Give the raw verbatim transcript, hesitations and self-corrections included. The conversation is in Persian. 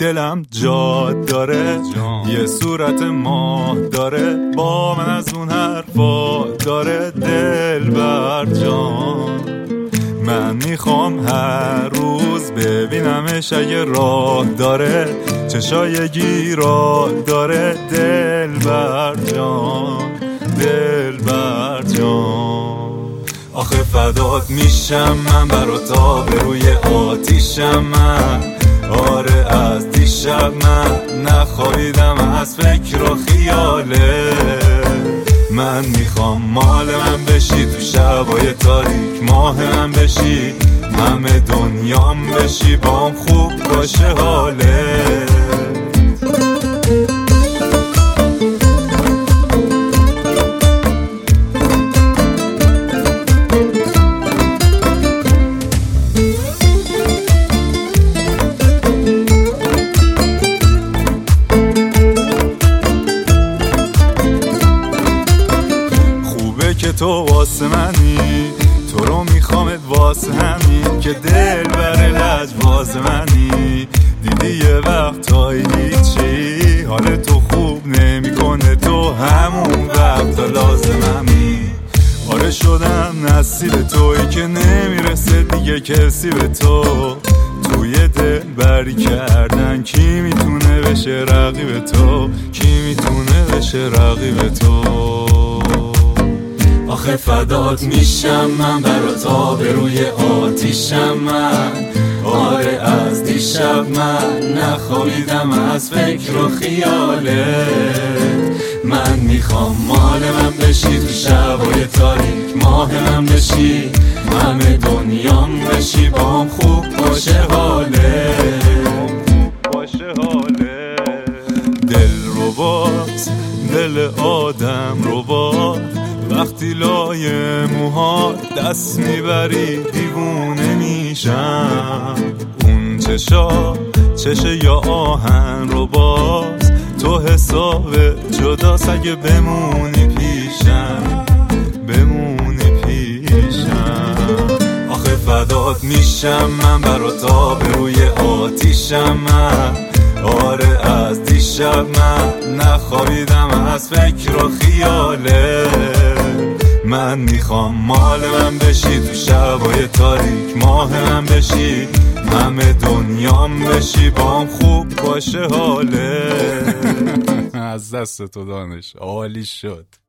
دلم جاد داره جان. یه صورت ماه داره با من از اون حرفا داره دل بر جان. من میخوام هر روز ببینمش اگه راه داره چشای گیرا داره دل بر جان دل بر جان. آخه فدات میشم من برات آب روی آتیشم من. آره از دیشب من نخوابیدم از فکر و خیاله. من میخوام مال من بشی تو شبای تاریک ماه من بشی همه دنیام بشی بام خوب باشه حاله. که تو واسه منی تو رو میخوامت واسه همین که دل بر لج واسه منی. دیدی یه وقتایی هیچی حال تو خوب نمیکنه تو همون وقت لازممی. آره شدم نصیب تویی که نمیرسه دیگه کسی به تو. توی دل بری کردن کی میتونه بشه رقیب تو کی میتونه بشه رقیب تو. آخه فدات میشم من برات آب روی آتیشم من. آره از دیشب من نخوابیدم از فکر و خیاله. من میخوام مال من بشی تو شبای تاریک ماه من بشی همه دنیام بشی بام خوب باشه حاله باشه حاله. دل رو باز دل آدم رو باز وقتی لای موها دست میبری دیوونه میشم. اون چشا چشه یا آهن رو باز تو حساب جدا سگه بمونی پیشم بمونی پیشم. آخه فدات میشم من برات آب روی آتیشم من. آره از دیشب من نخوابیدم از فکر و خیاله. من میخوام مال من بشی تو شبای تاریک ماه من بشی همه دنیام بشی بام خوب باشه حاله. از دست تو دانش عالی شد.